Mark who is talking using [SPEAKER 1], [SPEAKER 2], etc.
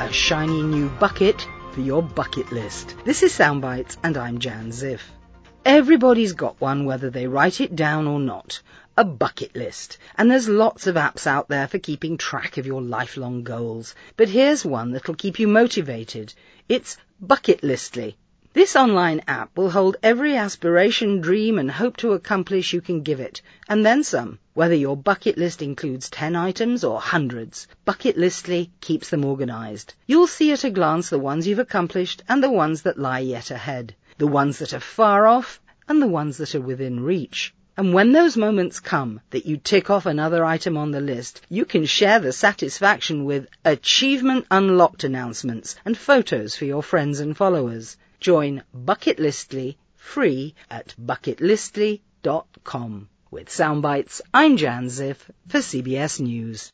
[SPEAKER 1] a shiny new bucket for your bucket list. This is Soundbites and I'm Jan Ziff. Everybody's got one, whether they write it down or not. A bucket list. And there's lots of apps out there for keeping track of your lifelong goals. But here's one that'll keep you motivated. It's Bucket Listly. This online app will hold every aspiration, dream and hope to accomplish you can give it, and then some. Whether your bucket list includes 10 items or hundreds, Bucket Listly keeps them organised. You'll see at a glance the ones you've accomplished and the ones that lie yet ahead, the ones that are far off and the ones that are within reach. And when those moments come that you tick off another item on the list, you can share the satisfaction with Achievement Unlocked announcements and photos for your friends and followers. Join Bucket Listly free at bucketlistly.com. With Soundbites, I'm Jan Ziff for CBS News.